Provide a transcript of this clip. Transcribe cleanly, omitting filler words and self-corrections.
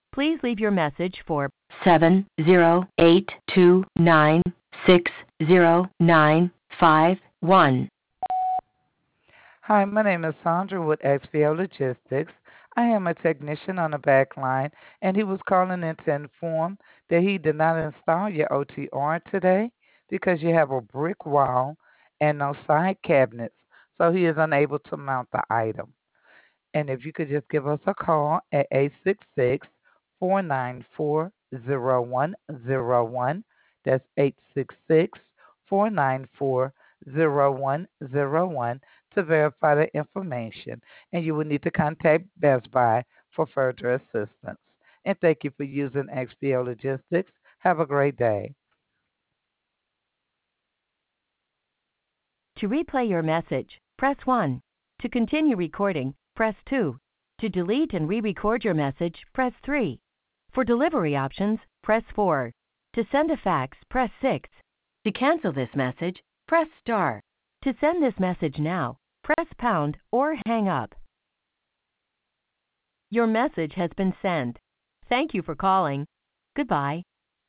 Please leave your message for 70829609551. Hi, my name is Sandra with XPO Logistics. I am a technician on the back line, and he was calling in to inform that he did not install your OTR today because you have a brick wall and no side cabinets, so he is unable to mount the item. And if you could just give us a call at 866-494-0101. That's 866-494-0101 to verify the information. And you will need to contact Best Buy for further assistance. And thank you for using XPO Logistics. Have a great day. To replay your message, press 1. To continue recording, press 2. To delete and re-record your message, press 3. For delivery options, press 4. To send a fax, press 6. To cancel this message, press star. To send this message now, press pound or hang up. Your message has been sent. Thank you for calling. Goodbye.